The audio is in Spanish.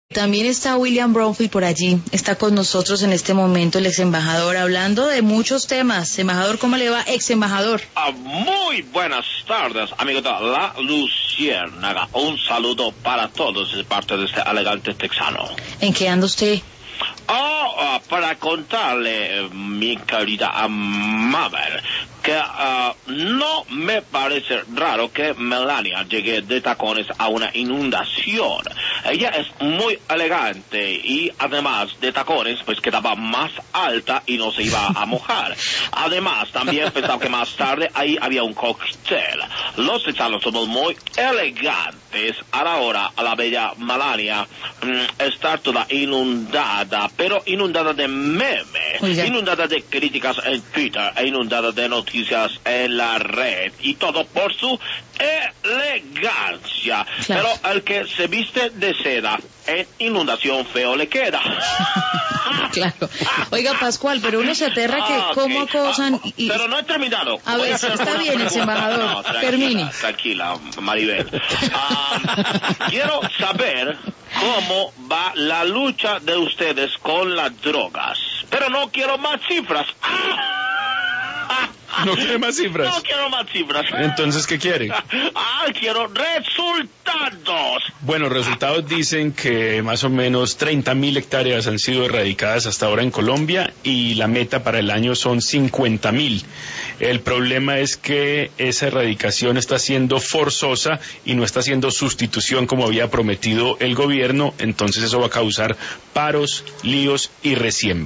También está William Bromfield por allí, está con nosotros en este momento el ex embajador, hablando de muchos temas. Embajador, ¿cómo le va, ex embajador? Muy buenas tardes, amigo de la Luciérnaga. Un saludo para todos de parte de este elegante texano. ¿En qué anda usted? Para contarle, mi querida Mabel, que no me parece raro que Melania llegue de tacones a una inundación. Ella es muy elegante y además de tacones pues quedaba más alta y no se iba a mojar. Además también pensaba que más tarde ahí había un cóctel. Los texanos somos muy elegantes. Ahora a la bella Melania está toda inundada, pero inundada de memes, inundada de críticas en Twitter e inundada de noticias en la red, y todo por su elegancia. Claro. Pero el que se viste de seda en inundación feo le queda. Claro. Oiga, Pascual, pero uno se aterra que cómo acosan y... Pero no he terminado. A ver, está bien, ex embajador. No, termine. Tranquila, Maribel. Quiero saber cómo va la lucha de ustedes con las drogas. Pero no quiero más cifras. ¿No quiere más cifras? No quiero más cifras. Entonces, ¿qué quiere? Quiero resultados. Bueno, resultados dicen que más o menos 30.000 hectáreas han sido erradicadas hasta ahora en Colombia y la meta para el año son 50.000. El problema es que esa erradicación está siendo forzosa y no está siendo sustitución como había prometido el gobierno, entonces eso va a causar paros, líos y resiembra.